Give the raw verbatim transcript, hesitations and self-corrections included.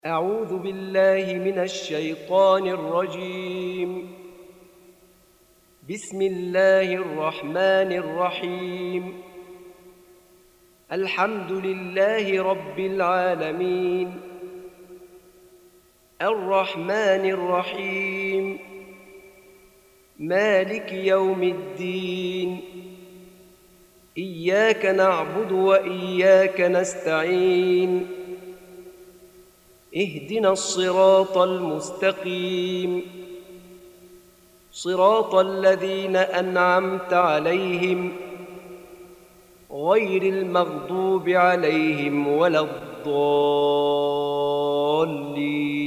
أعوذ بالله من الشيطان الرجيم. بسم الله الرحمن الرحيم. الحمد لله رب العالمين، الرحمن الرحيم، مالك يوم الدين. إياك نعبد وإياك نستعين. اهدنا الصراط المستقيم، صراط الذين أنعمت عليهم غير المغضوب عليهم ولا الضالين.